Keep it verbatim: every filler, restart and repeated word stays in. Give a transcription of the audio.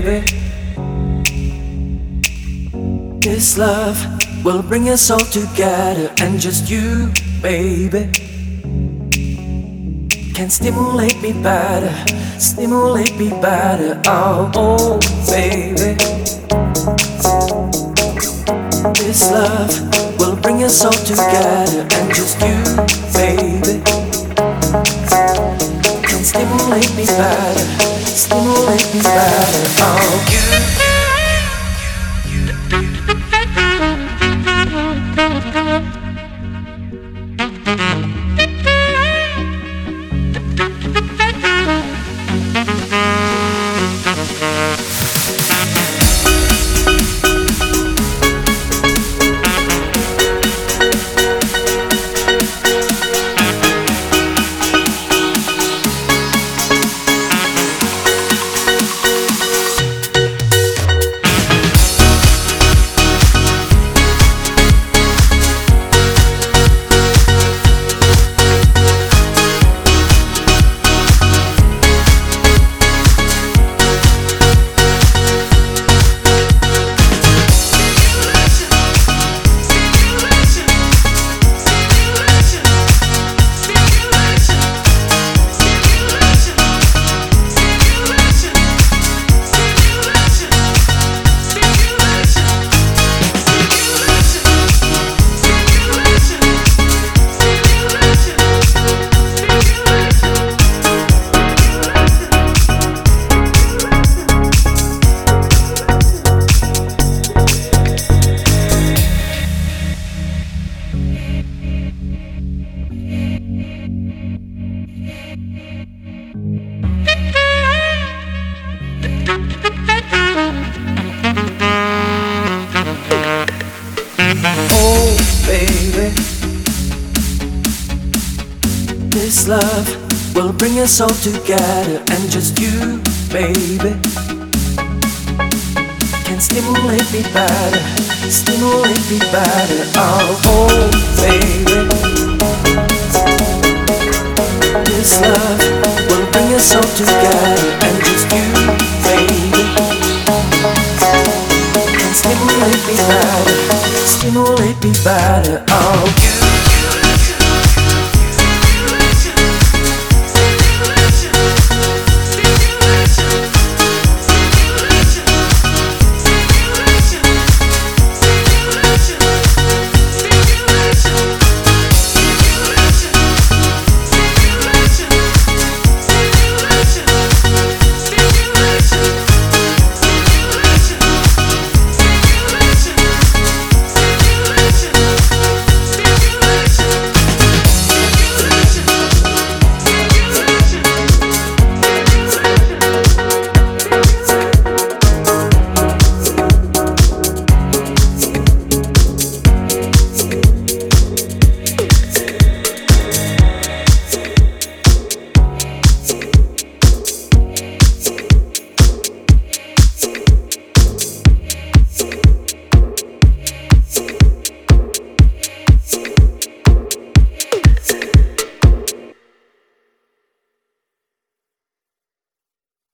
baby. This love will bring us all together, and just you, baby, can stimulate me better, stimulate me better. Oh, oh, baby. This love will bring us all together, and just you, baby, can stimulate me better, stimulate me better. Oh, you. Oh, baby, this love will bring us all together, and just you, baby, can stimulate me better, stimulate me better. Oh, oh, baby, this love will bring us all together, and just you, baby, can stimulate me better, stimulate me better. Oh, you.